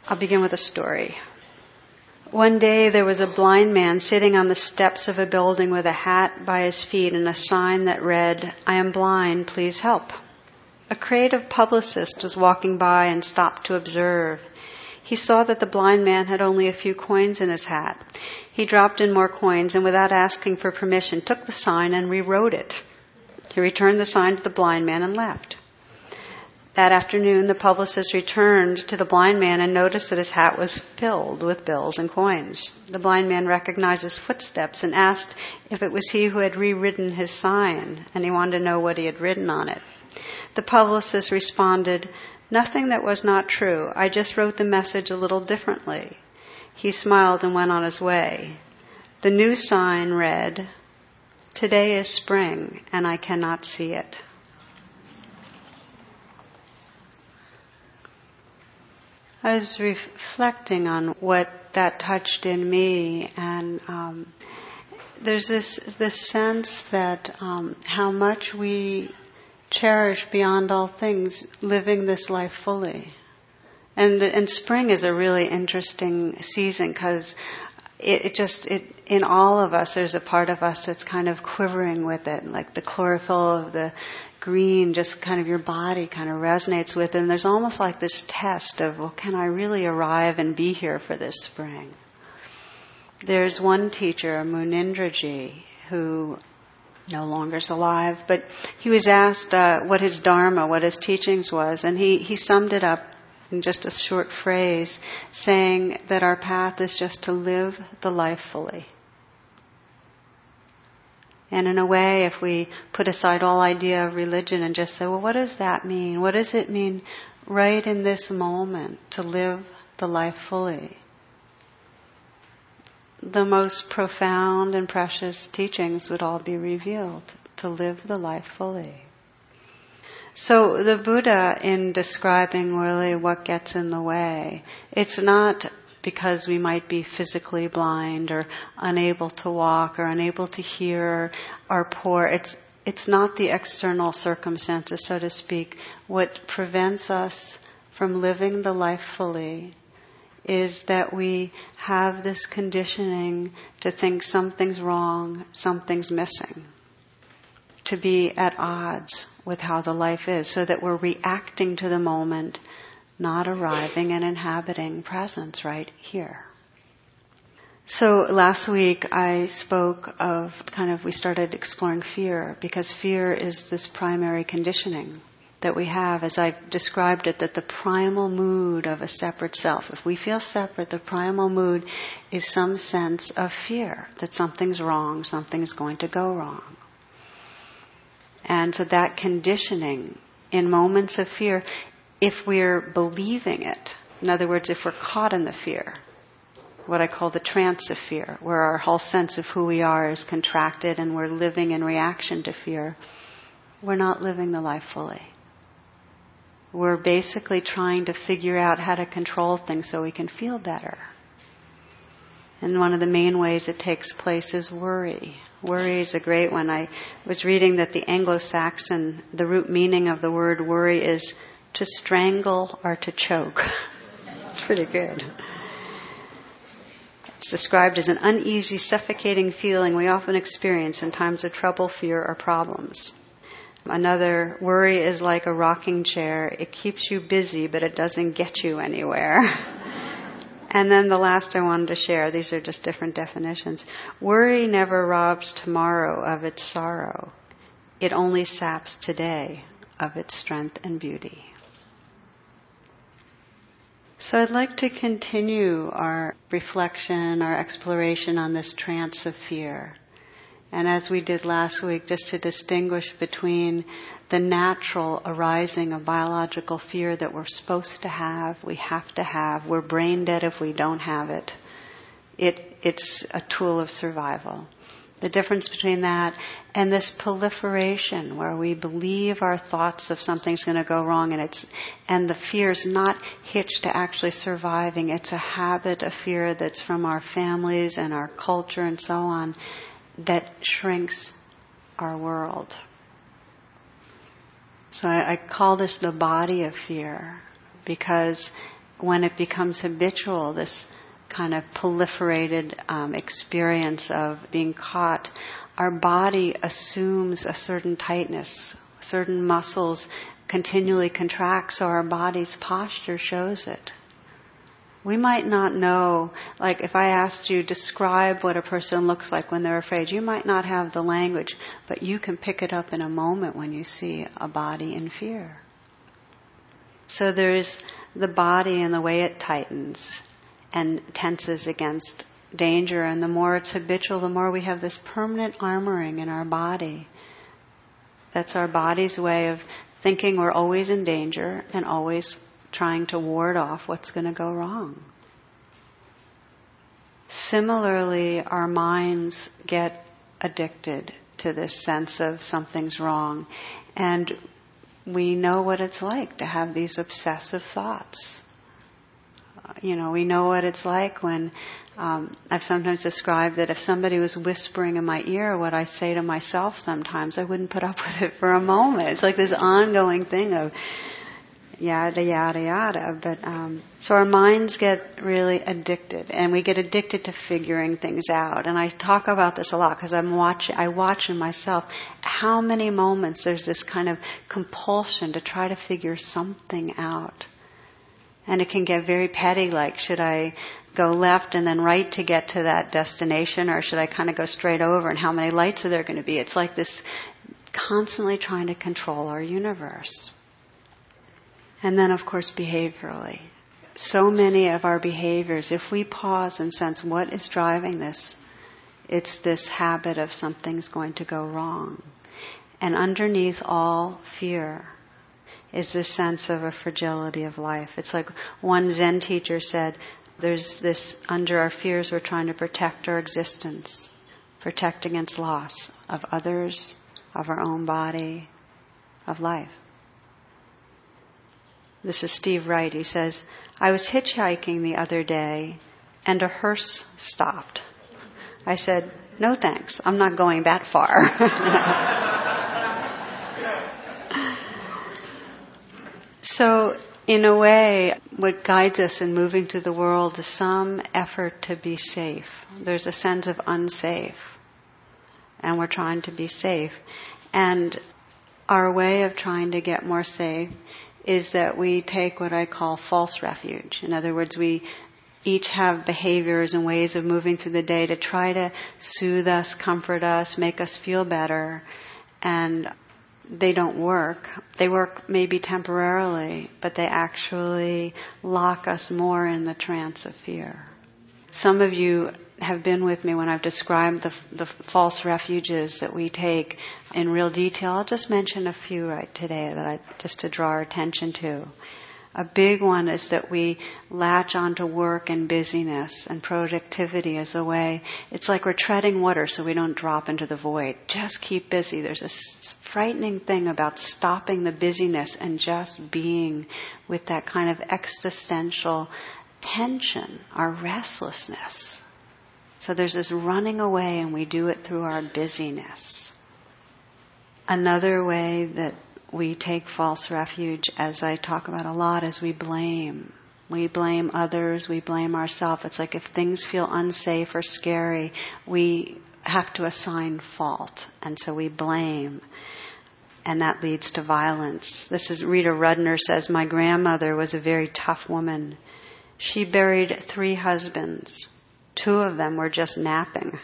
I'll begin with a story. One day there was a blind man sitting on the steps of a building with a hat by his feet and a sign that read, "I am blind, please help." A creative publicist was walking by and stopped to observe. He saw that the blind man had only a few coins in his hat. He dropped in more coins and without asking for permission took the sign and rewrote it. He returned the sign to the blind man and left. That afternoon, the publicist returned to the blind man and noticed that his hat was filled with bills and coins. The blind man recognized his footsteps and asked if it was he who had rewritten his sign, and he wanted to know what he had written on it. The publicist responded, "Nothing that was not true. I just wrote the message a little differently." He smiled and went on his way. The new sign read, "Today is spring, and I cannot see it." I was reflecting on what that touched in me, and there's this sense that how much we cherish beyond all things living this life fully. And spring is a really interesting season because it in all of us, there's a part of us that's kind of quivering with it, like the chlorophyll of the green, just kind of your body kind of resonates with it. And there's almost like this test of, well, can I really arrive and be here for this spring? There's one teacher, Munindraji, who no longer is alive, but he was asked what his dharma, what his teachings was, and he summed it up in just a short phrase, saying that our path is just to live the life fully. And in a way, if we put aside all idea of religion and just say, well, what does that mean? What does it mean right in this moment to live the life fully? The most profound and precious teachings would all be revealed, to live the life fully. So the Buddha, in describing really what gets in the way, it's not because we might be physically blind or unable to walk or unable to hear or poor. It's not the external circumstances, so to speak. What prevents us from living the life fully is that we have this conditioning to think something's wrong, something's missing, to be at odds with how the life is, so that we're reacting to the moment, not arriving and inhabiting presence right here. So last week I spoke of we started exploring fear, because fear is this primary conditioning that we have, as I've described it, that the primal mood of a separate self, if we feel separate, the primal mood is some sense of fear, that something's wrong, something's going to go wrong. And so that conditioning in moments of fear, if we're believing it, in other words, if we're caught in the fear, what I call the trance of fear, where our whole sense of who we are is contracted and we're living in reaction to fear, we're not living the life fully. We're basically trying to figure out how to control things so we can feel better. And one of the main ways it takes place is worry. Worry is a great one. I was reading that the Anglo-Saxon, the root meaning of the word worry is to strangle or to choke. It's pretty good. It's described as an uneasy, suffocating feeling we often experience in times of trouble, fear, or problems. Another, worry is like a rocking chair. It keeps you busy, but it doesn't get you anywhere. And then the last I wanted to share, these are just different definitions. Worry never robs tomorrow of its sorrow. It only saps today of its strength and beauty. So I'd like to continue our reflection, our exploration on this trance of fear. And as we did last week, just to distinguish between the natural arising of biological fear that we're supposed to have, we have to have, we're brain dead if we don't have it. It's a tool of survival. The difference between that and this proliferation where we believe our thoughts of something's going to go wrong, and the fear's not hitched to actually surviving. It's a habit of fear that's from our families and our culture and so on, that shrinks our world. So I call this the body of fear, because when it becomes habitual, this kind of proliferated experience of being caught, our body assumes a certain tightness. Certain muscles continually contract, so our body's posture shows it. We might not know, like if I asked you, describe what a person looks like when they're afraid, you might not have the language, but you can pick it up in a moment when you see a body in fear. So there's the body and the way it tightens and tenses against danger, and the more it's habitual, the more we have this permanent armoring in our body. That's our body's way of thinking we're always in danger and always trying to ward off what's going to go wrong. Similarly, our minds get addicted to this sense of something's wrong, and we know what it's like to have these obsessive thoughts. We know what it's like when I've sometimes described that if somebody was whispering in my ear what I say to myself sometimes, I wouldn't put up with it for a moment. It's like this ongoing thing of yada, yada, yada. But so our minds get really addicted, and we get addicted to figuring things out. And I talk about this a lot because I watch in myself how many moments there's this kind of compulsion to try to figure something out. And it can get very petty, like should I go left and then right to get to that destination, or should I kind of go straight over, and how many lights are there going to be? It's like this constantly trying to control our universe. And then, of course, behaviorally. So many of our behaviors, if we pause and sense what is driving this, it's this habit of something's going to go wrong. And underneath all fear is this sense of a fragility of life. It's like one Zen teacher said, there's this, under our fears, we're trying to protect our existence, protect against loss of others, of our own body, of life. This is Steve Wright. He says, I was hitchhiking the other day and a hearse stopped. I said, no thanks, I'm not going that far. So, in a way, what guides us in moving through the world is some effort to be safe. There's a sense of unsafe, and we're trying to be safe. And our way of trying to get more safe is that we take what I call false refuge. In other words, we each have behaviors and ways of moving through the day to try to soothe us, comfort us, make us feel better. And they don't work. They work maybe temporarily, but they actually lock us more in the trance of fear. Some of you have been with me when I've described the false refuges that we take in real detail. I'll just mention a few right today just to draw our attention to. A big one is that we latch onto work and busyness and productivity as a way. It's like we're treading water so we don't drop into the void. Just keep busy. There's a frightening thing about stopping the busyness and just being with that kind of existential tension, our restlessness. So there's this running away, and we do it through our busyness. Another way that we take false refuge, as I talk about a lot, is we blame. We blame others, we blame ourselves. It's like if things feel unsafe or scary, we have to assign fault, and so we blame. And that leads to violence. This is Rita Rudner says, my grandmother was a very tough woman. She buried 3 husbands. 2 of them were just napping.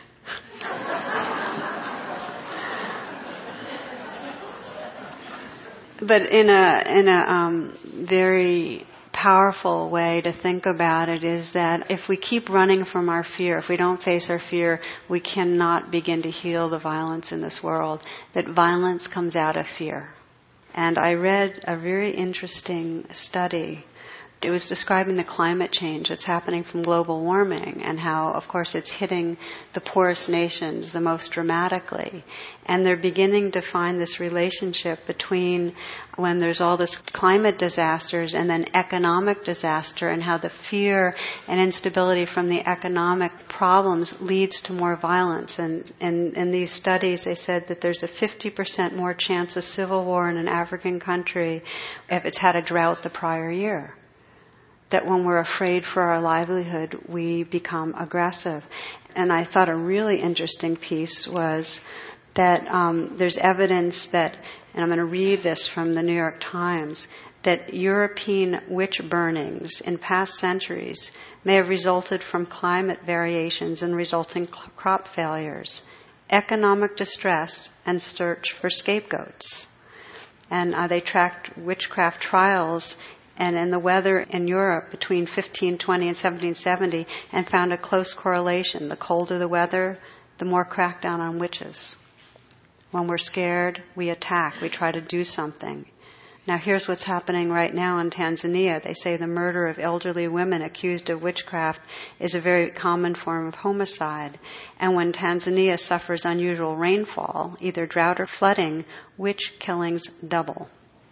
But in a very powerful way to think about it is that if we keep running from our fear, if we don't face our fear, we cannot begin to heal the violence in this world. That violence comes out of fear. And I read a very interesting study. It was describing the climate change that's happening from global warming and how, of course, it's hitting the poorest nations the most dramatically. And they're beginning to find this relationship between when there's all this climate disasters and then economic disaster, and how the fear and instability from the economic problems leads to more violence. And in these studies, they said that there's a 50% more chance of civil war in an African country if it's had a drought the prior year. that when we're afraid for our livelihood, we become aggressive. And I thought a really interesting piece was that there's evidence that, and I'm going to read this from the New York Times, that European witch burnings in past centuries may have resulted from climate variations and resulting crop failures, economic distress, and search for scapegoats. And they tracked witchcraft trials and in the weather in Europe between 1520 and 1770 and found a close correlation. The colder the weather, the more crackdown on witches. When we're scared, we attack. We try to do something. Now here's what's happening right now in Tanzania. They say the murder of elderly women accused of witchcraft is a very common form of homicide. And when Tanzania suffers unusual rainfall, either drought or flooding, witch killings double.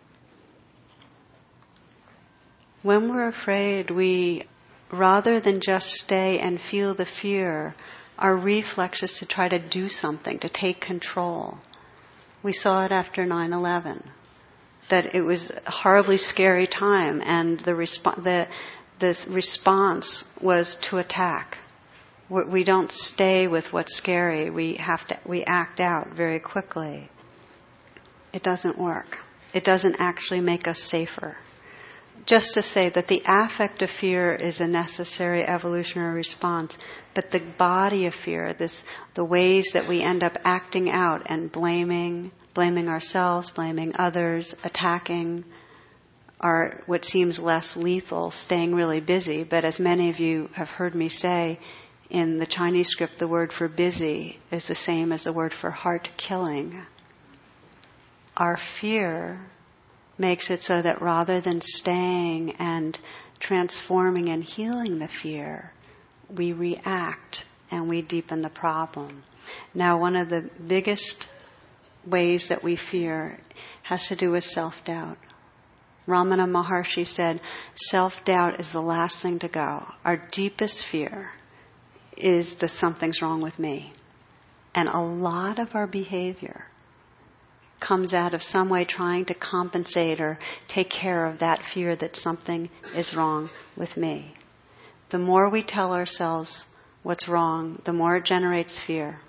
When we're afraid, we, rather than just stay and feel the fear, our reflex is to try to do something, to take control. We saw it after 9/11, that it was a horribly scary time, and the response was to attack. We don't stay with what's scary. We act out very quickly. It doesn't work. It doesn't actually make us safer. Just to say that the affect of fear is a necessary evolutionary response, but the body of fear, the ways that we end up acting out and blaming ourselves, blaming others, attacking, are what seems less lethal, staying really busy. But as many of you have heard me say, in the Chinese script, the word for busy is the same as the word for heart killing. Our fear makes it so that rather than staying and transforming and healing the fear, we react and we deepen the problem. Now, one of the biggest ways that we fear has to do with self-doubt. Ramana Maharshi said, self-doubt is the last thing to go. Our deepest fear is that something's wrong with me. And a lot of our behavior comes out of some way trying to compensate or take care of that fear that something is wrong with me. The more we tell ourselves what's wrong, the more it generates fear.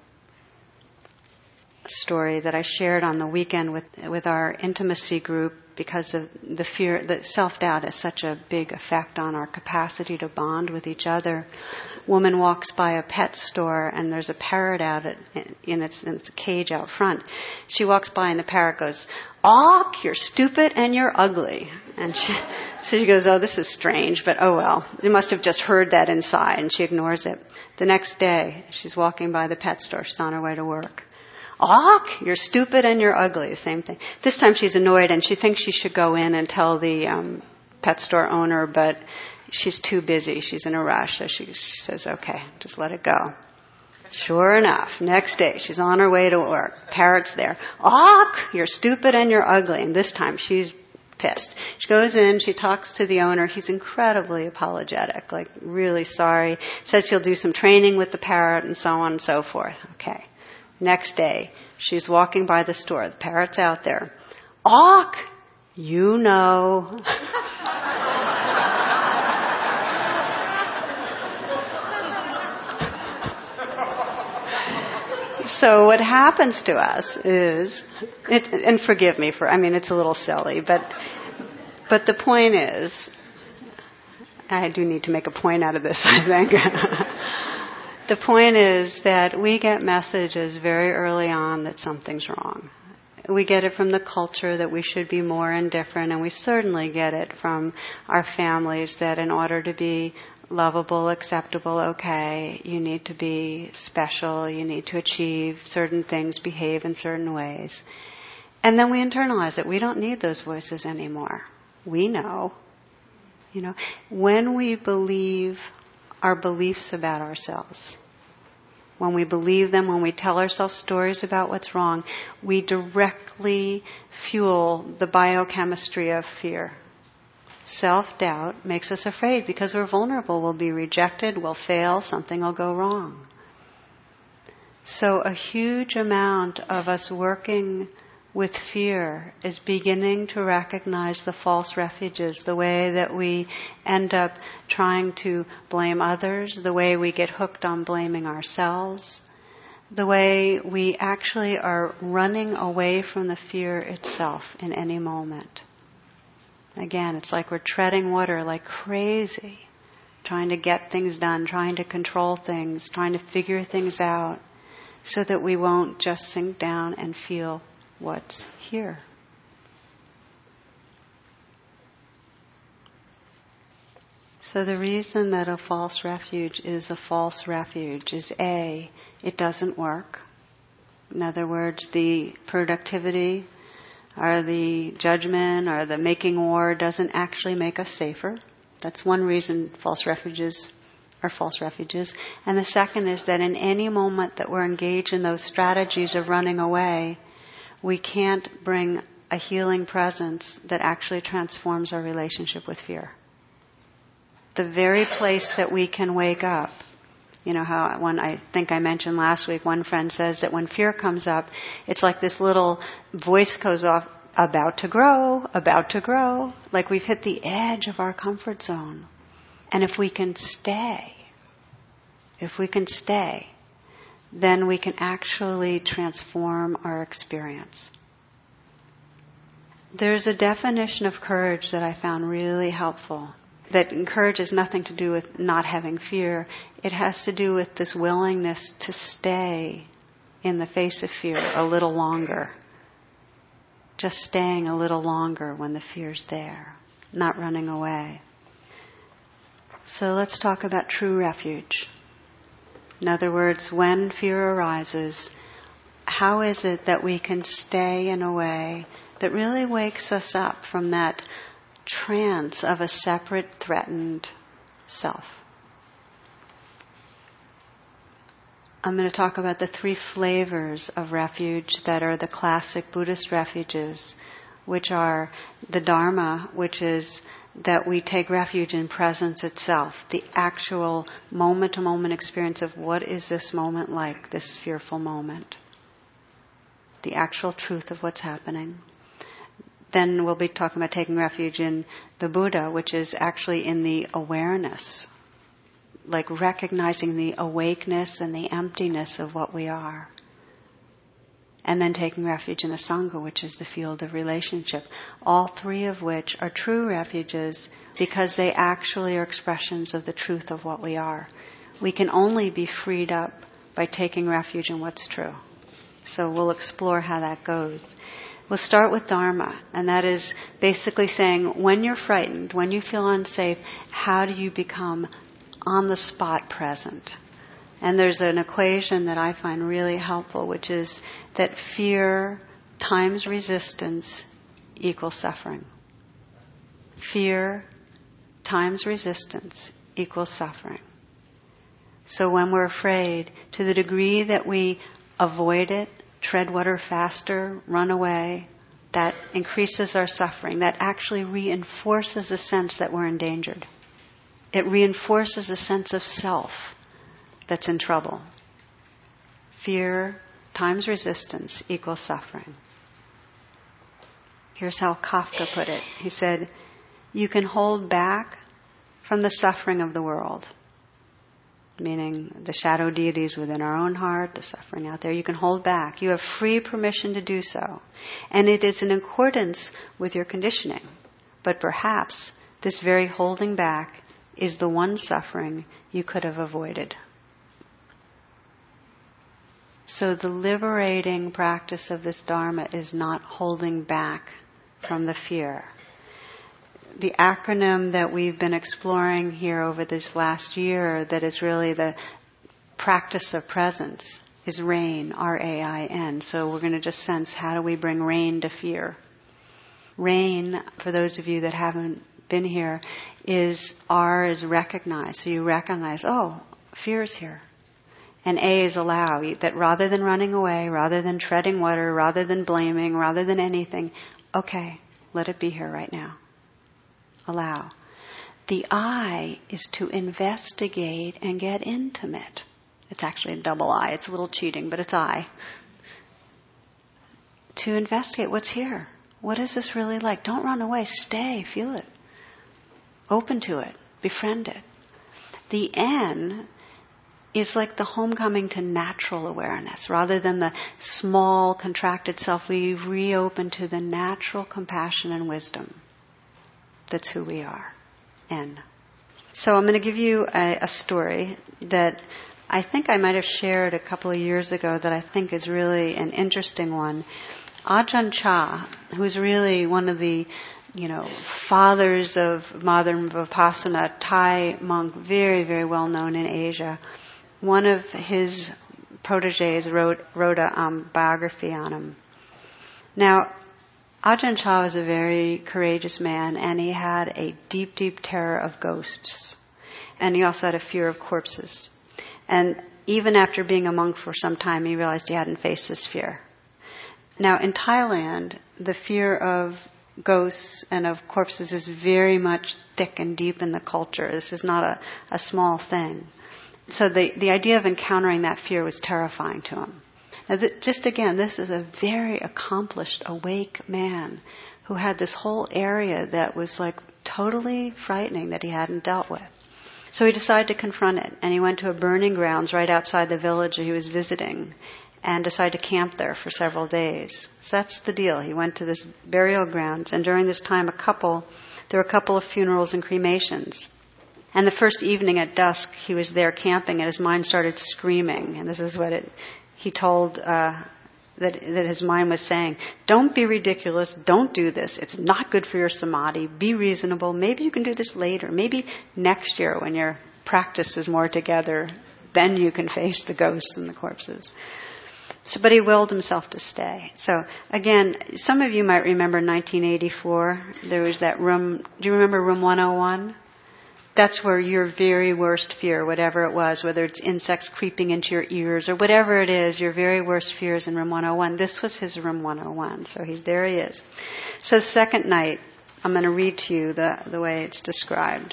A story that I shared on the weekend with our intimacy group, because of the fear, that self-doubt has such a big effect on our capacity to bond with each other. A woman walks by a pet store and there's a parrot out in its cage out front. She walks by and the parrot goes, "Awk, you're stupid and you're ugly." And so she goes, "Oh, this is strange, but oh well. You must have just heard that inside," and she ignores it. The next day, she's walking by the pet store. She's on her way to work. "Awk, you're stupid and you're ugly." Same thing. This time she's annoyed and she thinks she should go in and tell the pet store owner, but she's too busy. She's in a rush, so she says, "Okay, just let it go." Sure enough, next day she's on her way to work. Parrot's there. "Awk, you're stupid and you're ugly." And this time she's pissed. She goes in, she talks to the owner. He's incredibly apologetic, like really sorry. Says he'll do some training with the parrot and so on and so forth. Okay. Next day, she's walking by the store. The parrot's out there. "Awk, you know." So what happens to us is, and forgive me for, it's a little silly, but the point is, I do need to make a point out of this, I think. The point is that we get messages very early on that something's wrong. We get it from the culture that we should be more indifferent, and we certainly get it from our families that in order to be lovable, acceptable, okay, you need to be special, you need to achieve certain things, behave in certain ways. And then we internalize it. We don't need those voices anymore. We know. When we believe our beliefs about ourselves, when we believe them, when we tell ourselves stories about what's wrong, we directly fuel the biochemistry of fear. Self-doubt makes us afraid because we're vulnerable. We'll be rejected, we'll fail, something will go wrong. So a huge amount of us working with fear is beginning to recognize the false refuges, the way that we end up trying to blame others, the way we get hooked on blaming ourselves, the way we actually are running away from the fear itself in any moment. Again, it's like we're treading water like crazy, trying to get things done, trying to control things, trying to figure things out so that we won't just sink down and feel what's here. So the reason that a false refuge is a false refuge is A, it doesn't work. In other words, the productivity or the judgment or the making war doesn't actually make us safer. That's one reason false refuges are false refuges. And the second is that in any moment that we're engaged in those strategies of running away, we can't bring a healing presence that actually transforms our relationship with fear. The very place that we can wake up, you know how I think I mentioned last week, one friend says that when fear comes up, it's like this little voice goes off, about to grow, like we've hit the edge of our comfort zone. And if we can stay, then we can actually transform our experience. There's a definition of courage that I found really helpful. That courage has nothing to do with not having fear. It has to do with this willingness to stay in the face of fear a little longer. Just staying a little longer when the fear's there, not running away. So let's talk about true refuge. In other words, when fear arises, how is it that we can stay in a way that really wakes us up from that trance of a separate, threatened self? I'm going to talk about the 3 flavors of refuge that are the classic Buddhist refuges, which are the Dharma, which is that we take refuge in presence itself, the actual moment-to-moment experience of what is this moment like, this fearful moment, the actual truth of what's happening. Then we'll be talking about taking refuge in the Buddha, which is actually in the awareness, like recognizing the awakeness and the emptiness of what we are. And then taking refuge in the Sangha, which is the field of relationship. All 3 of which are true refuges because they actually are expressions of the truth of what we are. We can only be freed up by taking refuge in what's true. So we'll explore how that goes. We'll start with Dharma, and that is basically saying when you're frightened, when you feel unsafe, how do you become on the spot present? And there's an equation that I find really helpful, which is that fear times resistance equals suffering. Fear times resistance equals suffering. So when we're afraid, to the degree that we avoid it, tread water faster, run away, that increases our suffering. That actually reinforces a sense that we're endangered. It reinforces a sense of self that's in trouble. Fear times resistance equals suffering. Here's how Kafka put it. He said, you can hold back from the suffering of the world, meaning the shadow deities within our own heart, the suffering out there. You can hold back. You have free permission to do so. And it is in accordance with your conditioning. But perhaps this very holding back is the one suffering you could have avoided. So the liberating practice of this Dharma is not holding back from the fear. The acronym that we've been exploring here over this last year that is really the practice of presence is RAIN, R-A-I-N. So we're going to just sense, how do we bring RAIN to fear? RAIN, for those of you that haven't been here, is R is recognize. So you recognize, oh, fear is here. And A is allow, that rather than running away, rather than treading water, rather than blaming, rather than anything, okay, let it be here right now. Allow. The I is to investigate and get intimate. It's actually a double I. It's a little cheating, but it's I. to investigate what's here. What is this really like? Don't run away. Stay. Feel it. Open to it. Befriend it. The N is like the homecoming to natural awareness. Rather than the small, contracted self, we reopen to the natural compassion and wisdom. That's who we are. N. So I'm going to give you a story that I think I might have shared a couple of years ago that I think is really an interesting one. Ajahn Chah, who's really one of the fathers of modern Vipassana, Thai monk, very, very well known in Asia. One of his proteges wrote a biography on him. Now, Ajahn Chah was a very courageous man, and he had a deep, deep terror of ghosts. And he also had a fear of corpses. And even after being a monk for some time, he realized he hadn't faced this fear. Now, in Thailand, the fear of ghosts and of corpses is very much thick and deep in the culture. This is not a small thing. So the idea of encountering that fear was terrifying to him. Now, just again, this is a very accomplished, awake man who had this whole area that was like totally frightening that he hadn't dealt with. So he decided to confront it, and he went to a burning grounds right outside the village he was visiting and decided to camp there for several days. So that's the deal. He went to this burial grounds, and during this time there were a couple of funerals and cremations. And the first evening at dusk, he was there camping, and his mind started screaming. And this is what he told that his mind was saying, don't be ridiculous, don't do this, it's not good for your samadhi, be reasonable, maybe you can do this later, maybe next year when your practice is more together, then you can face the ghosts and the corpses. So, but he willed himself to stay. So again, some of you might remember 1984, there was that room, do you remember room 101? That's where your very worst fear, whatever it was, whether it's insects creeping into your ears or whatever it is, your very worst fear is in room 101. This was his room 101. So there he is. So the second night, I'm going to read to you the way it's described.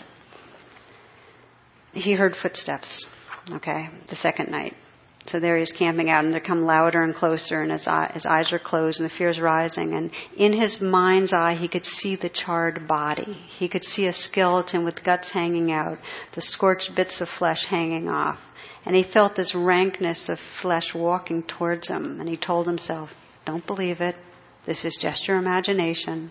He heard footsteps, okay, the second night. So there he is camping out, and they come louder and closer, and his eyes are closed, and the fear is rising. And in his mind's eye, he could see the charred body. He could see a skeleton with guts hanging out, the scorched bits of flesh hanging off. And he felt this rankness of flesh walking towards him. And he told himself, don't believe it. This is just your imagination.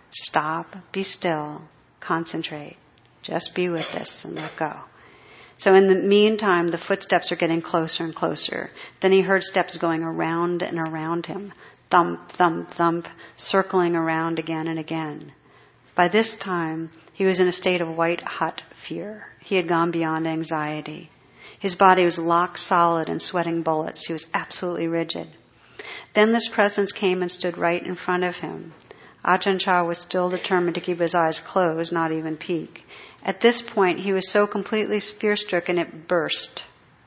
Stop, be still, concentrate. Just be with this and let go. So in the meantime, the footsteps are getting closer and closer. Then he heard steps going around and around him. Thump, thump, thump, circling around again and again. By this time, he was in a state of white-hot fear. He had gone beyond anxiety. His body was locked solid and sweating bullets. He was absolutely rigid. Then this presence came and stood right in front of him. Ajahn Chah was still determined to keep his eyes closed, not even peek. At this point, he was so completely fear-stricken it burst.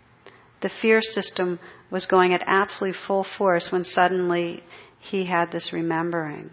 The fear system was going at absolutely full force when suddenly he had this remembering.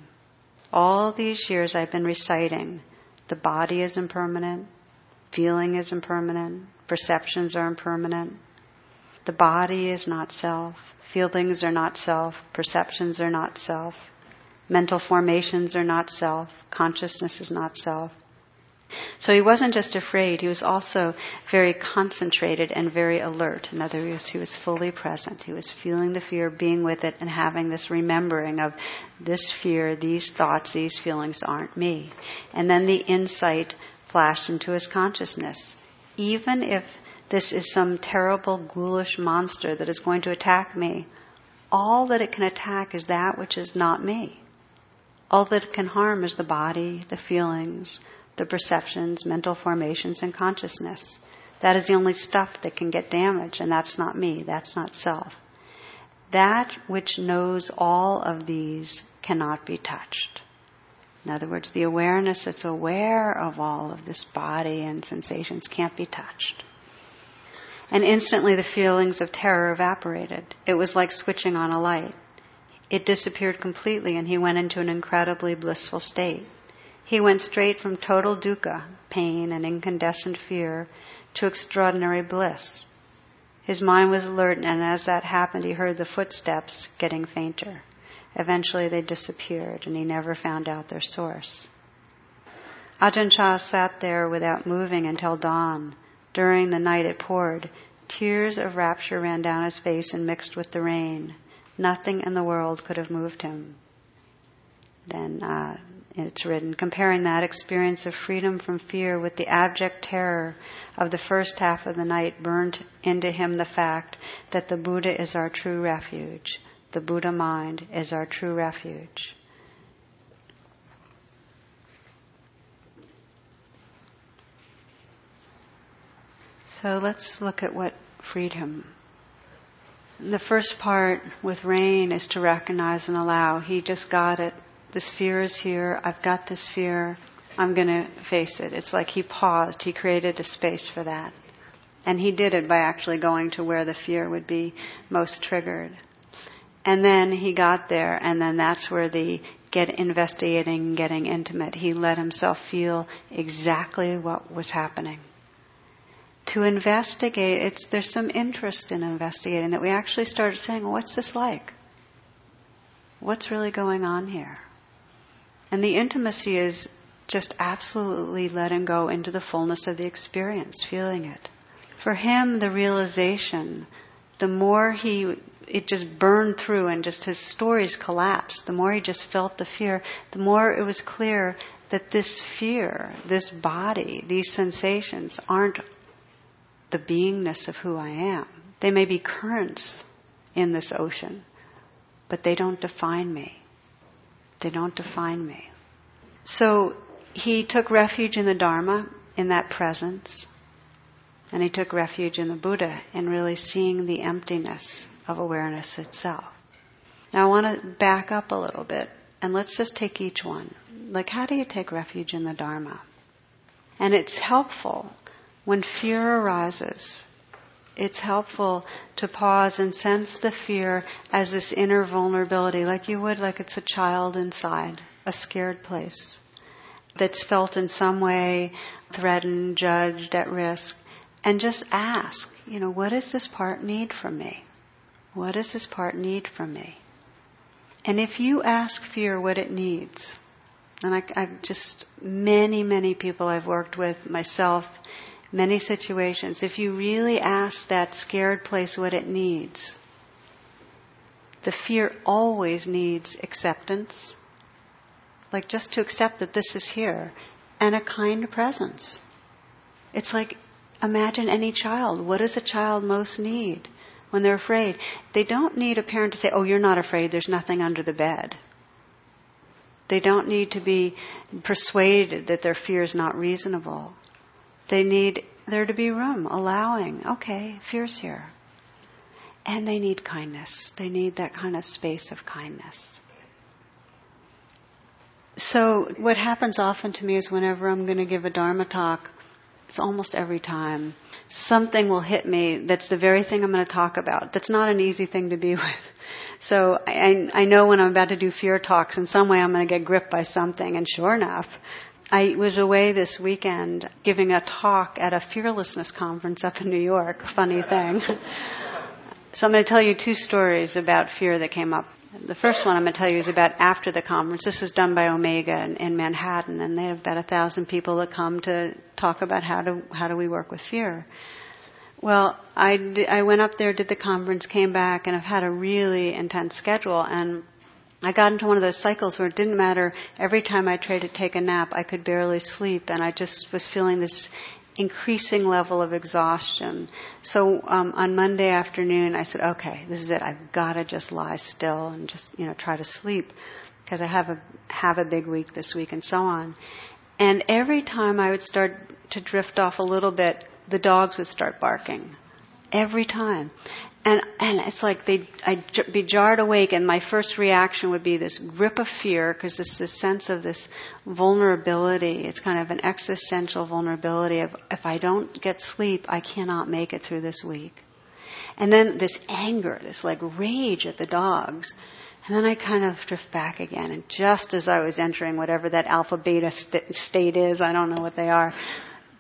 All these years I've been reciting, the body is impermanent, feeling is impermanent, perceptions are impermanent. The body is not self, feelings are not self, perceptions are not self, mental formations are not self, consciousness is not self. So he wasn't just afraid, he was also very concentrated and very alert. In other words, he was fully present. He was feeling the fear, being with it, and having this remembering of this fear, these thoughts, these feelings aren't me. And then the insight flashed into his consciousness. Even if this is some terrible ghoulish monster that is going to attack me, all that it can attack is that which is not me. All that it can harm is the body, the feelings, the perceptions, mental formations, and consciousness. That is the only stuff that can get damaged, and that's not me, that's not self. That which knows all of these cannot be touched. In other words, the awareness that's aware of all of this body and sensations can't be touched. And instantly the feelings of terror evaporated. It was like switching on a light. It disappeared completely, and he went into an incredibly blissful state. He went straight from total dukkha, pain and incandescent fear, to extraordinary bliss. His mind was alert, and as that happened, he heard the footsteps getting fainter. Eventually they disappeared, and he never found out their source. Ajahn Chah sat there without moving until dawn. During the night it poured. Tears of rapture ran down his face and mixed with the rain. Nothing in the world could have moved him. Then it's written, comparing that experience of freedom from fear with the abject terror of the first half of the night, burned into him the fact that the Buddha is our true refuge. The Buddha mind is our true refuge. So let's look at what freed him. The first part with rain is to recognize and allow. He just got it. This fear is here. I've got this fear. I'm going to face it. It's like he paused. He created a space for that. And he did it by actually going to where the fear would be most triggered. And then he got there, and then that's where the investigating, getting intimate. He let himself feel exactly what was happening. To investigate, there's some interest in investigating, that we actually started saying, well, what's this like? What's really going on here? And the intimacy is just absolutely letting go into the fullness of the experience, feeling it. For him, the realization, the more it just burned through and just his stories collapsed, the more he just felt the fear, the more it was clear that this fear, this body, these sensations aren't the beingness of who I am. They may be currents in this ocean, but they don't define me. They don't define me. So he took refuge in the Dharma, in that presence, and he took refuge in the Buddha, in really seeing the emptiness of awareness itself. Now I want to back up a little bit, and let's just take each one. Like, how do you take refuge in the Dharma? And it's helpful when fear arises. It's helpful to pause and sense the fear as this inner vulnerability, like you would, like it's a child inside, a scared place that's felt in some way threatened, judged, at risk. And just ask, what does this part need from me? What does this part need from me? And if you ask fear what it needs, and I've just, many people I've worked with, myself, many situations, if you really ask that scared place what it needs, the fear always needs acceptance. Like just to accept that this is here, and a kind presence. It's like, imagine any child. What does a child most need when they're afraid? They don't need a parent to say, oh, you're not afraid, there's nothing under the bed. They don't need to be persuaded that their fear is not reasonable. They need there to be room, allowing, okay, fear's here. And they need kindness. They need that kind of space of kindness. So what happens often to me is whenever I'm going to give a Dharma talk, it's almost every time, something will hit me that's the very thing I'm going to talk about. That's not an easy thing to be with. So I know when I'm about to do fear talks, in some way I'm going to get gripped by something. And sure enough, I was away this weekend giving a talk at a fearlessness conference up in New York. Funny thing. So I'm going to tell you two stories about fear that came up. The first one I'm going to tell you is about after the conference. This was done by Omega in Manhattan, and they have about 1,000 people that come to talk about how do we work with fear. Well, I went up there, did the conference, came back, and I've had a really intense schedule, and I got into one of those cycles where it didn't matter. Every time I tried to take a nap, I could barely sleep, and I just was feeling this increasing level of exhaustion. So on Monday afternoon, I said, okay, this is it. I've got to just lie still and just, try to sleep because I have a big week this week and so on. And every time I would start to drift off a little bit, the dogs would start barking. Every time. And it's like I'd be jarred awake, and my first reaction would be this grip of fear, because it's this sense of this vulnerability. It's kind of an existential vulnerability of, if I don't get sleep, I cannot make it through this week. And then this anger, this like rage at the dogs. And then I kind of drift back again. And just as I was entering whatever that alpha beta state is, I don't know what they are,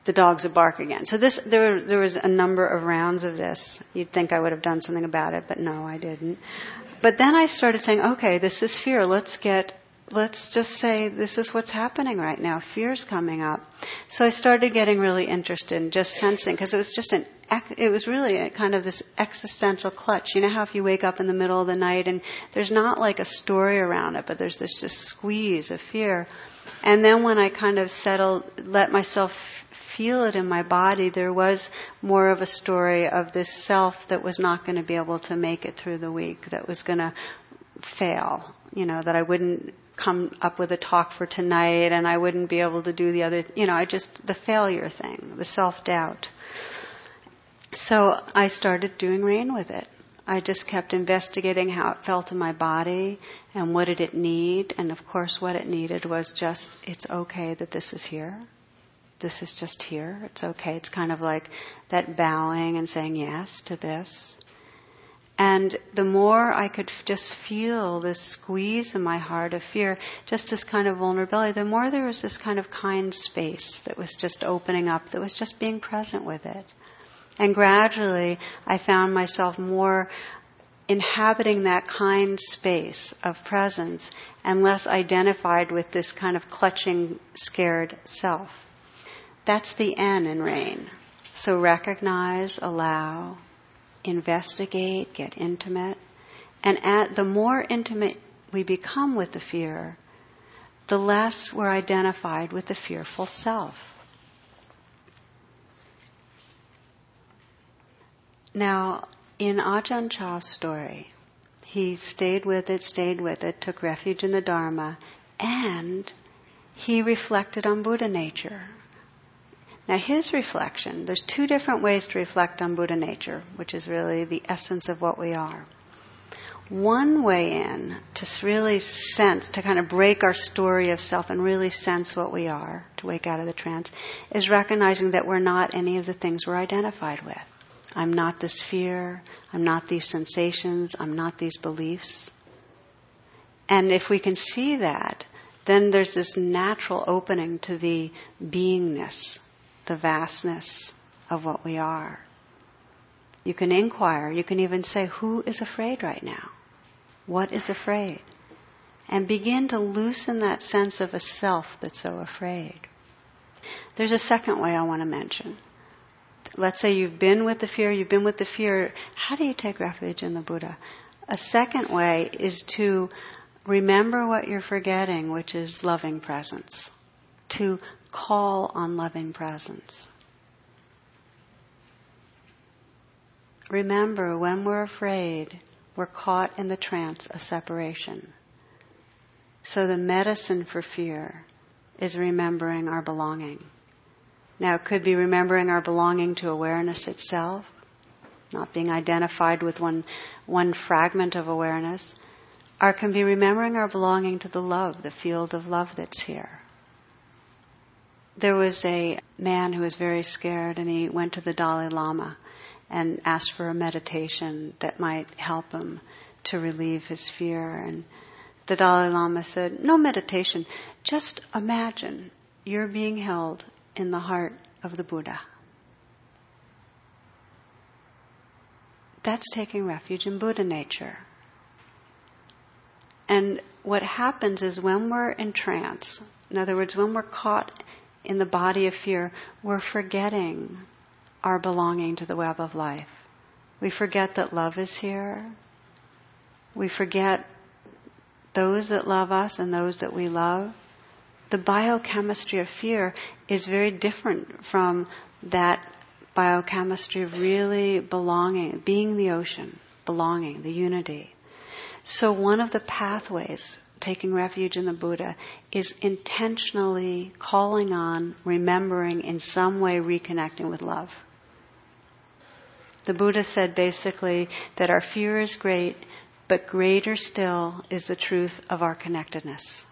the dogs would bark again. So there was a number of rounds of this. You'd think I would have done something about it, but no, I didn't. But then I started saying, okay, this is fear. Let's just say this is what's happening right now. Fear's coming up. So I started getting really interested in just sensing, because it was really a kind of this existential clutch. You know how if you wake up in the middle of the night and there's not like a story around it, but there's this just squeeze of fear. And then when I kind of let myself feel it in my body, there was more of a story of this self that was not going to be able to make it through the week, that was going to fail, that I wouldn't come up with a talk for tonight and I wouldn't be able to do the other, the failure thing, the self-doubt. So I started doing rain with it. I just kept investigating how it felt in my body and what did it need. And of course what it needed was just, it's okay that this is here. This is just here. It's okay. It's kind of like that bowing and saying yes to this. And the more I could just feel this squeeze in my heart of fear, just this kind of vulnerability, the more there was this kind of kind space that was just opening up, that was just being present with it. And gradually, I found myself more inhabiting that kind space of presence and less identified with this kind of clutching, scared self. That's the N in RAIN. So recognize, allow, investigate, get intimate. And the more intimate we become with the fear, the less we're identified with the fearful self. Now, in Ajahn Chah's story, he stayed with it, took refuge in the Dharma, and he reflected on Buddha nature. Now his reflection, there's two different ways to reflect on Buddha nature, which is really the essence of what we are. One way in, to really sense, to kind of break our story of self and really sense what we are, to wake out of the trance, is recognizing that we're not any of the things we're identified with. I'm not this fear, I'm not these sensations, I'm not these beliefs. And if we can see that, then there's this natural opening to the beingness, the vastness of what we are. You can inquire, you can even say, who is afraid right now? What is afraid? And begin to loosen that sense of a self that's so afraid. There's a second way I want to mention. Let's say you've been with the fear. How do you take refuge in the Buddha? A second way is to remember what you're forgetting, which is loving presence. To call on loving presence. Remember, when we're afraid, we're caught in the trance of separation. So the medicine for fear is remembering our belonging. Now, it could be remembering our belonging to awareness itself, not being identified with one fragment of awareness, or it can be remembering our belonging to the love, the field of love that's here. There was a man who was very scared, and he went to the Dalai Lama and asked for a meditation that might help him to relieve his fear. And the Dalai Lama said, no meditation, just imagine you're being held in the heart of the Buddha. That's taking refuge in Buddha nature. And what happens is when we're in trance, in other words, when we're caught in the body of fear, we're forgetting our belonging to the web of life. We forget that love is here. We forget those that love us and those that we love. The biochemistry of fear is very different from that biochemistry of really belonging, being the ocean, belonging, the unity. So one of the pathways, taking refuge in the Buddha, is intentionally calling on, remembering, in some way reconnecting with love. The Buddha said basically that our fear is great, but greater still is the truth of our connectedness.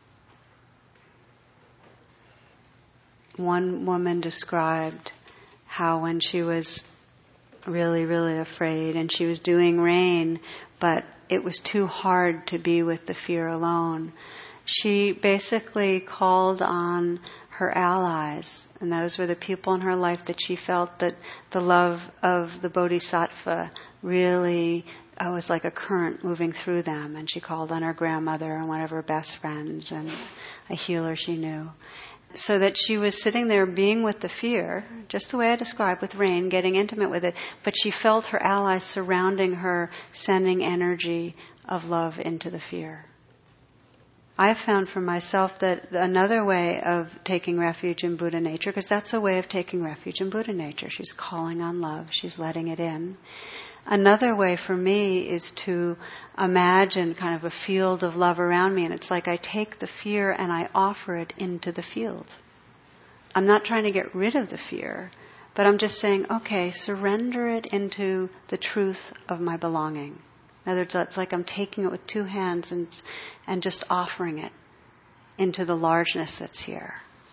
One woman described how when she was really, really afraid and she was doing rain, but it was too hard to be with the fear alone, she basically called on her allies. And those were the people in her life that she felt that the love of the Bodhisattva really was like a current moving through them. And she called on her grandmother and one of her best friends and a healer she knew. So that she was sitting there being with the fear, just the way I described with rain, getting intimate with it, but she felt her allies surrounding her, sending energy of love into the fear. I found for myself that another way of taking refuge in Buddha nature, because that's a way of taking refuge in Buddha nature. She's calling on love. She's letting it in. Another way for me is to imagine kind of a field of love around me, and it's like I take the fear and I offer it into the field. I'm not trying to get rid of the fear, but I'm just saying, okay, surrender it into the truth of my belonging. In other words, it's like I'm taking it with two hands and just offering it into the largeness that's here.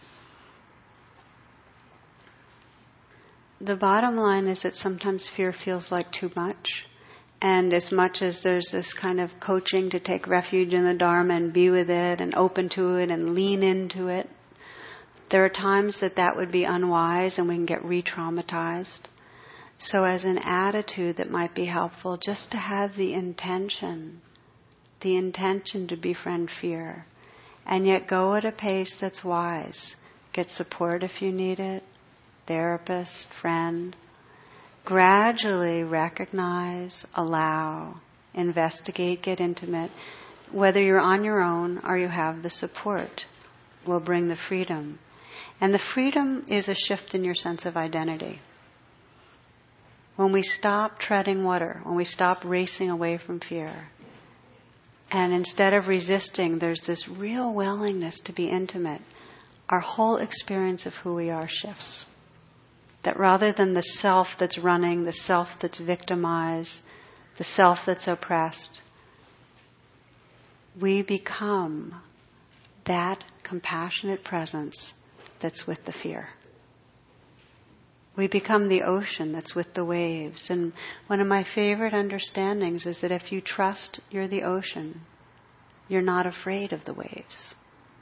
The bottom line is that sometimes fear feels like too much. And as much as there's this kind of coaching to take refuge in the Dharma and be with it and open to it and lean into it, there are times that would be unwise and we can get re-traumatized. So as an attitude that might be helpful, just to have the intention to befriend fear, and yet go at a pace that's wise. Get support if you need it, therapist, friend. Gradually recognize, allow, investigate, get intimate. Whether you're on your own or you have the support will bring the freedom. And the freedom is a shift in your sense of identity. When we stop treading water, when we stop racing away from fear, and instead of resisting, there's this real willingness to be intimate, our whole experience of who we are shifts. That rather than the self that's running, the self that's victimized, the self that's oppressed, we become that compassionate presence that's with the fear. We become the ocean that's with the waves. And one of my favorite understandings is that if you trust you're the ocean, you're not afraid of the waves.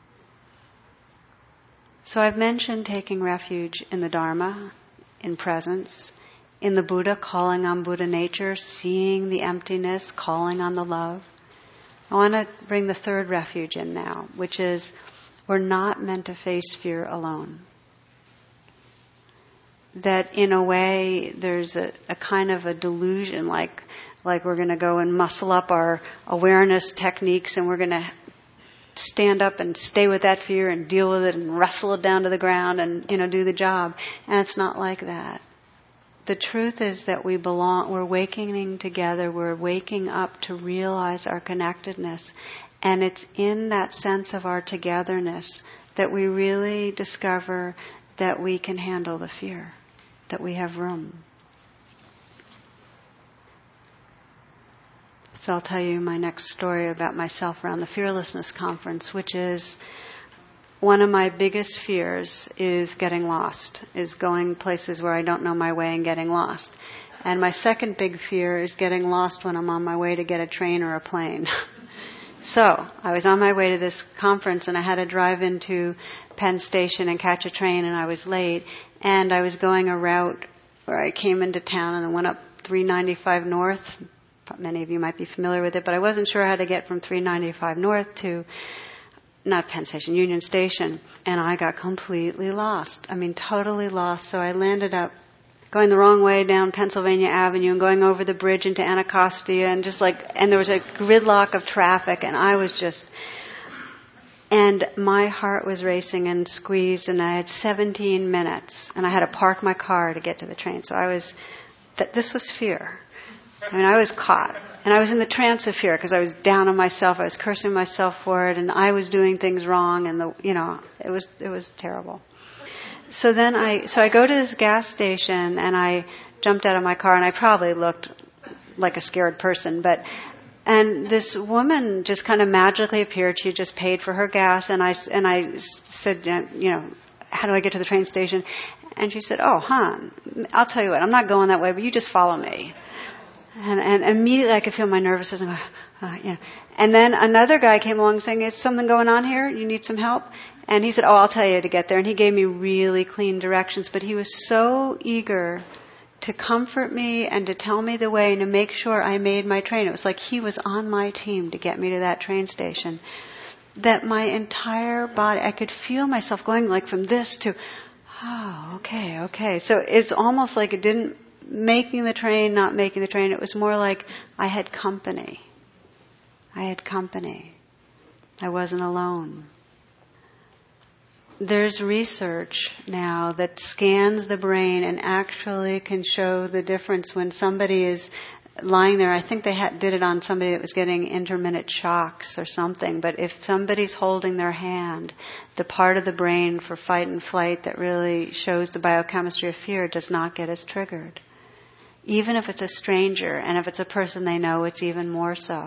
So I've mentioned taking refuge in the Dharma, in presence, in the Buddha, calling on Buddha nature, seeing the emptiness, calling on the love. I want to bring the third refuge in now, which is we're not meant to face fear alone. That in a way there's a kind of a delusion, like we're going to go and muscle up our awareness techniques and we're going to stand up and stay with that fear and deal with it and wrestle it down to the ground and, do the job. And it's not like that. The truth is that we belong, we're awakening together, we're waking up to realize our connectedness. And it's in that sense of our togetherness that we really discover that we can handle the fear, that we have room. So I'll tell you my next story about myself around the Fearlessness Conference, which is one of my biggest fears is getting lost, is going places where I don't know my way and getting lost. And my second big fear is getting lost when I'm on my way to get a train or a plane. So I was on my way to this conference and I had to drive into Penn Station and catch a train and I was late. And I was going a route where I came into town and I went up 395 North. Many of you might be familiar with it, but I wasn't sure how to get from 395 North to, not Penn Station, Union Station. And I got completely lost. Totally lost. So I landed up going the wrong way down Pennsylvania Avenue and going over the bridge into Anacostia and and there was a gridlock of traffic and I was and my heart was racing and squeezed and I had 17 minutes and I had to park my car to get to the train. So this was fear. I was caught and I was in the trance of fear because I was down on myself. I was cursing myself for it and I was doing things wrong and it was terrible. So then I go to this gas station and I jumped out of my car and I probably looked like a scared person, and this woman just kind of magically appeared. She just paid for her gas and I said, how do I get to the train station? And she said, oh, hon, I'll tell you what, I'm not going that way, but you just follow me. And immediately I could feel my nervous system. And then another guy came along saying, "Is something going on here? You need some help?" And he said, "Oh, I'll tell you to get there." And he gave me really clean directions. But he was so eager to comfort me and to tell me the way and to make sure I made my train. It was like he was on my team to get me to that train station. That my entire body, I could feel myself going like from this to, oh, okay. So it's almost like it didn't, making the train, not making the train, it was more like I had company. I wasn't alone. There's research now that scans the brain and actually can show the difference when somebody is lying there. I think they did it on somebody that was getting intermittent shocks or something. But if somebody's holding their hand, the part of the brain for fight and flight that really shows the biochemistry of fear does not get as triggered. Even if it's a stranger, and if it's a person they know, it's even more so.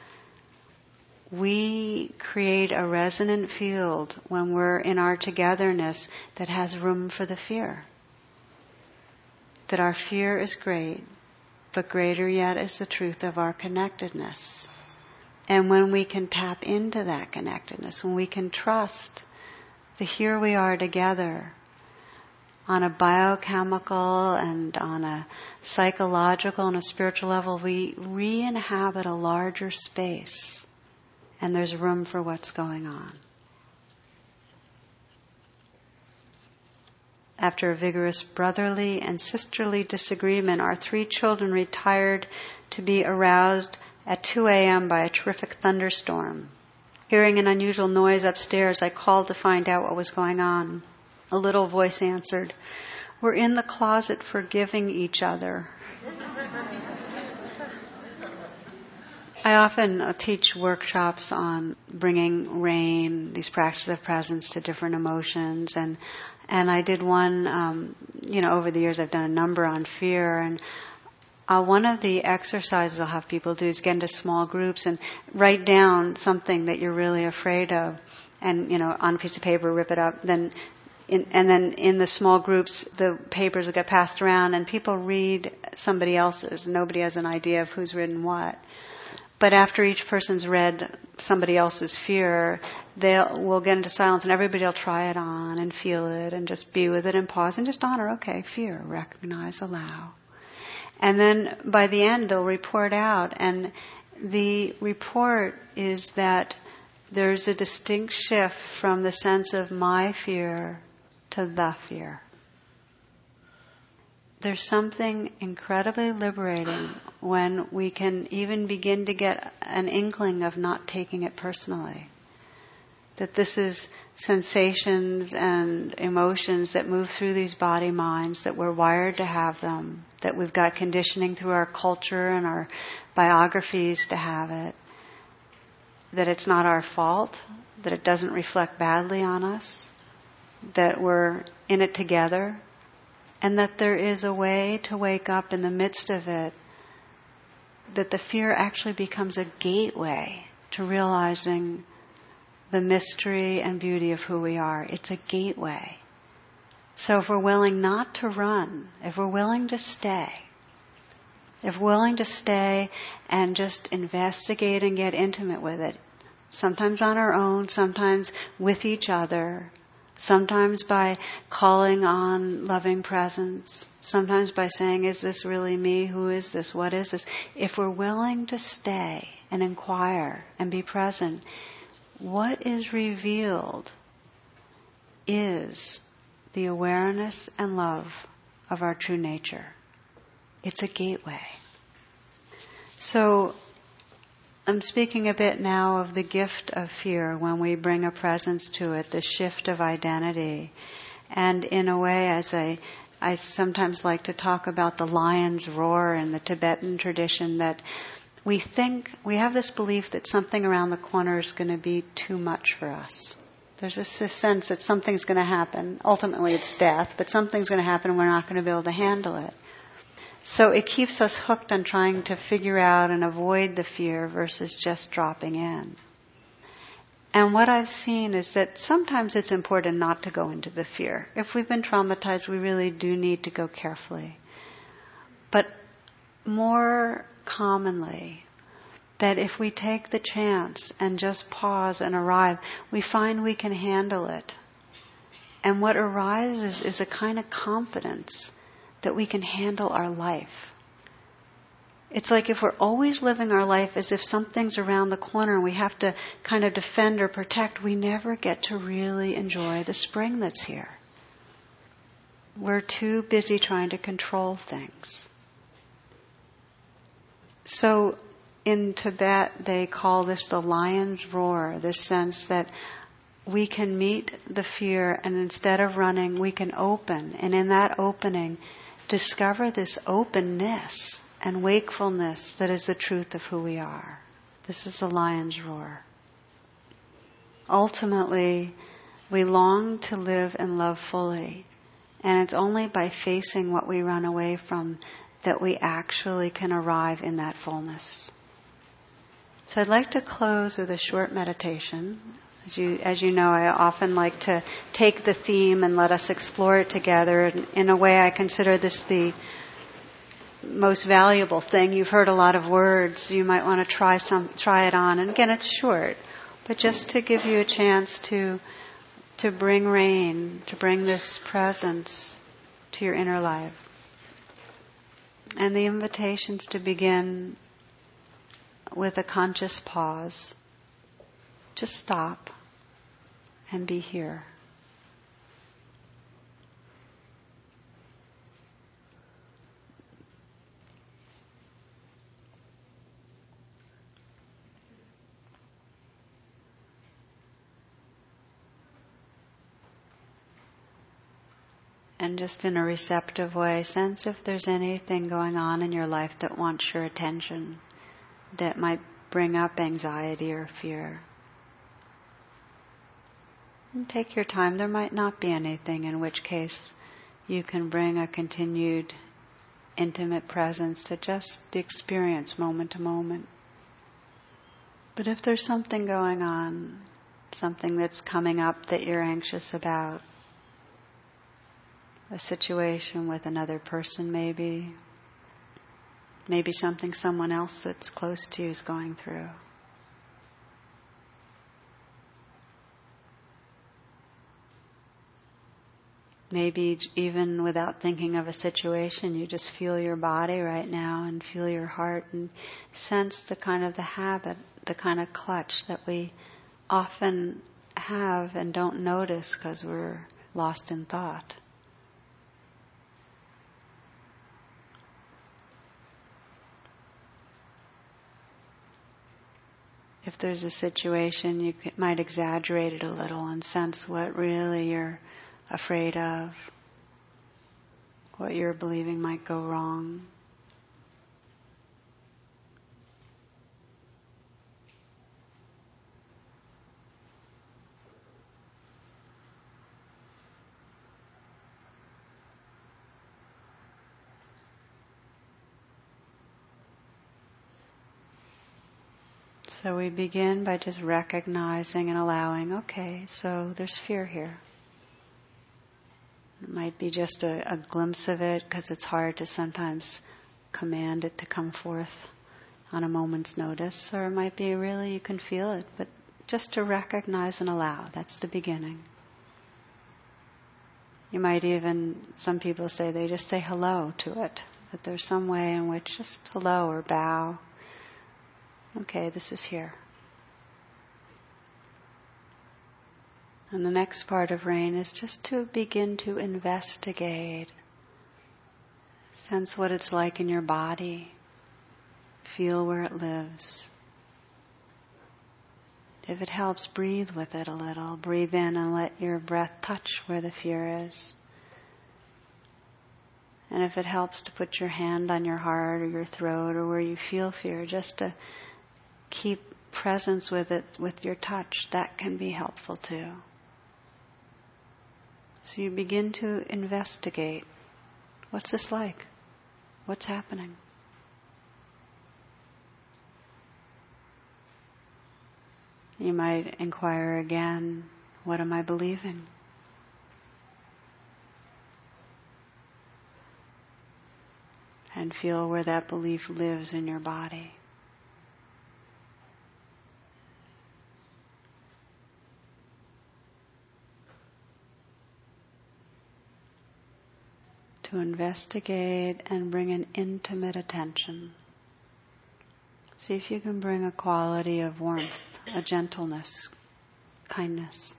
We create a resonant field when we're in our togetherness that has room for the fear. That our fear is great, but greater yet is the truth of our connectedness. And when we can tap into that connectedness, when we can trust the here we are together on a biochemical and on a psychological and a spiritual level, we re-inhabit a larger space. And there's room for what's going on. After a vigorous brotherly and sisterly disagreement, our 3 children retired to be aroused at 2 a.m. by a terrific thunderstorm. Hearing an unusual noise upstairs, I called to find out what was going on. A little voice answered, "We're in the closet forgiving each other." I often teach workshops on bringing rain, these practices of presence, to different emotions, and I did one. Over the years I've done a number on fear, and one of the exercises I'll have people do is get into small groups and write down something that you're really afraid of, and on a piece of paper, rip it up, and then in the small groups, the papers will get passed around, and people read somebody else's. Nobody has an idea of who's written what. But after each person's read somebody else's fear, we'll get into silence and everybody will try it on and feel it and just be with it and pause and just honor, okay, fear, recognize, allow. And then by the end they'll report out, and the report is that there's a distinct shift from the sense of my fear to the fear. There's something incredibly liberating when we can even begin to get an inkling of not taking it personally. That this is sensations and emotions that move through these body minds, that we're wired to have them, that we've got conditioning through our culture and our biographies to have it, that it's not our fault, that it doesn't reflect badly on us, that we're in it together, and that there is a way to wake up in the midst of it, that the fear actually becomes a gateway to realizing the mystery and beauty of who we are. It's a gateway. So if we're willing not to run, if we're willing to stay, and just investigate and get intimate with it, sometimes on our own, sometimes with each other, sometimes by calling on loving presence, sometimes by saying, is this really me? Who is this? What is this? If we're willing to stay and inquire and be present, what is revealed is the awareness and love of our true nature. It's a gateway. So I'm speaking a bit now of the gift of fear when we bring a presence to it, the shift of identity. And in a way, as I sometimes like to talk about the lion's roar in the Tibetan tradition, that we have this belief that something around the corner is going to be too much for us. There's this sense that something's going to happen. Ultimately it's death, but something's going to happen and we're not going to be able to handle it. So it keeps us hooked on trying to figure out and avoid the fear versus just dropping in. And what I've seen is that sometimes it's important not to go into the fear. If we've been traumatized, we really do need to go carefully. But more commonly that if we take the chance and just pause and arrive, we find we can handle it. And what arises is a kind of confidence that we can handle our life. It's like if we're always living our life as if something's around the corner and we have to kind of defend or protect, we never get to really enjoy the spring that's here. We're too busy trying to control things. So in Tibet, they call this the lion's roar, this sense that we can meet the fear and instead of running, we can open. And in that opening, discover this openness and wakefulness that is the truth of who we are. This is the lion's roar. Ultimately, we long to live and love fully. And it's only by facing what we run away from that we actually can arrive in that fullness. So I'd like to close with a short meditation. As you know, I often like to take the theme and let us explore it together. And in a way, I consider this the most valuable thing. You've heard a lot of words. You might want to try it on. And again, it's short, but just to give you a chance to bring rain, to bring this presence to your inner life. And the invitation's to begin with a conscious pause. Just stop and be here. And just in a receptive way, sense if there's anything going on in your life that wants your attention, that might bring up anxiety or fear. And take your time. There might not be anything, in which case you can bring a continued intimate presence to just the experience moment to moment. But if there's something going on, something that's coming up that you're anxious about, a situation with another person maybe something someone else that's close to you is going through. Maybe even without thinking of a situation, you just feel your body right now and feel your heart and sense the kind of the habit, the kind of clutch that we often have and don't notice because we're lost in thought. If there's a situation, you might exaggerate it a little and sense what really you're afraid of, what you're believing might go wrong. So we begin by just recognizing and allowing, okay, so there's fear here. It might be just a glimpse of it because it's hard to sometimes command it to come forth on a moment's notice. Or it might be really you can feel it, but just to recognize and allow, that's the beginning. You might even, some people say they just say hello to it, that there's some way in which just hello or bow. Okay, this is here. And the next part of rain is just to begin to investigate. Sense what it's like in your body. Feel where it lives. If it helps, breathe with it a little. Breathe in and let your breath touch where the fear is. And if it helps to put your hand on your heart or your throat or where you feel fear, just to keep presence with it, with your touch, that can be helpful too. So you begin to investigate. What's this like? What's happening? You might inquire again, what am I believing? and feel where that belief lives in your body. To investigate and bring an intimate attention. See if you can bring a quality of warmth, a gentleness, kindness.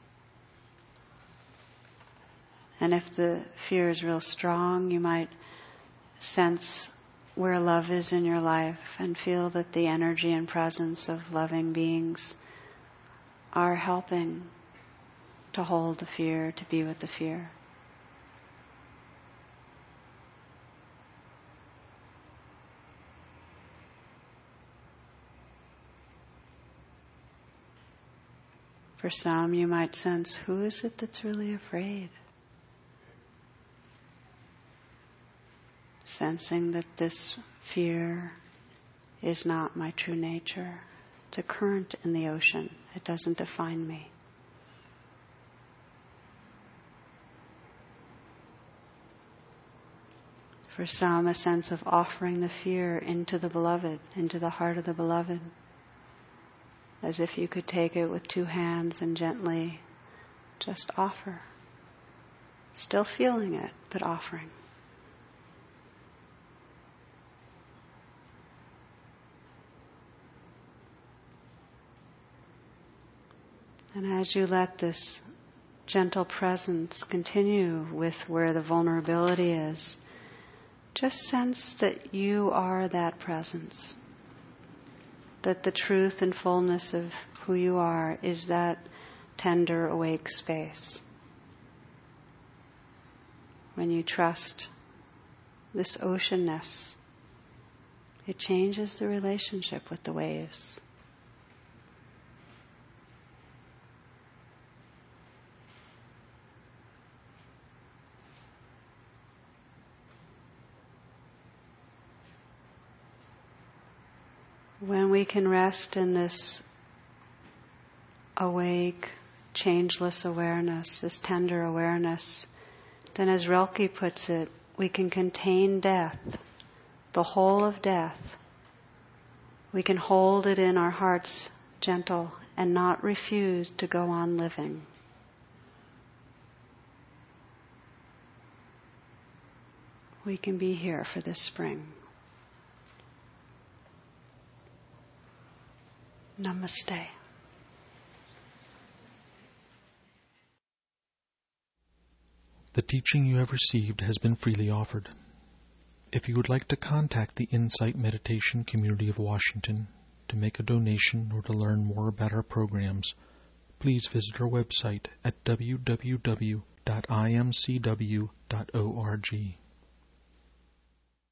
And if the fear is real strong, you might sense where love is in your life and feel that the energy and presence of loving beings are helping to hold the fear, to be with the fear. For some, you might sense, who is it that's really afraid? Sensing that this fear is not my true nature. It's a current in the ocean. It doesn't define me. For some, a sense of offering the fear into the beloved, into the heart of the beloved. As if you could take it with two hands and gently just offer. Still feeling it, but offering. And as you let this gentle presence continue with where the vulnerability is, just sense that you are that presence. That the truth and fullness of who you are is that tender, awake space. When you trust this oceanness, it changes the relationship with the waves. When we can rest in this awake, changeless awareness, this tender awareness, then as Rilke puts it, we can contain death, the whole of death. We can hold it in our hearts gentle and not refuse to go on living. We can be here for this spring. Namaste. The teaching you have received has been freely offered. If you would like to contact the Insight Meditation Community of Washington to make a donation or to learn more about our programs, please visit our website at www.imcw.org.